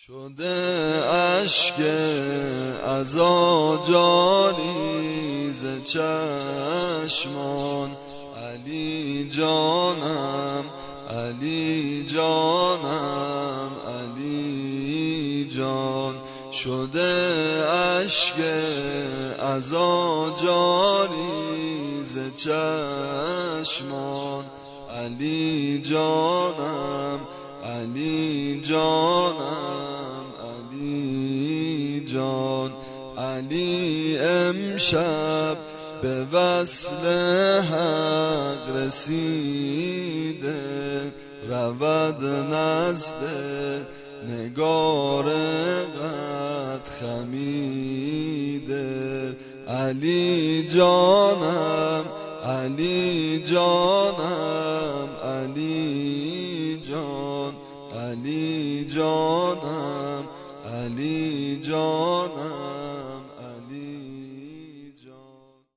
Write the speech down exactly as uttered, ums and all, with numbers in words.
شده اشک عزا جاری ز چشمان، علی جانم علی جانم علی جان. شده اشک عزا جاری ز چشمان، علی جانم علی جانم علی جان. علی امشب به وصل حق رسیده، رود نزد نگار قد خمیده. علی جانم علی جانم علی جان، علی جانم علی جانم.